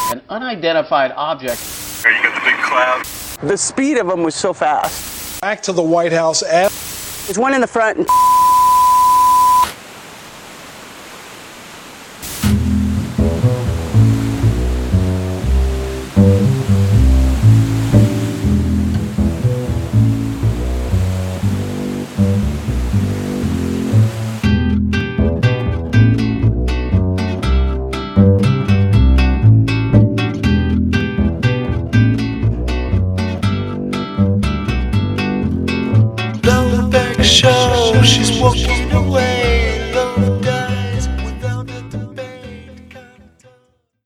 An unidentified object. There you got the big cloud. The speed of them was so fast. Back to the White House. There's one in the front. Show, she's walking away.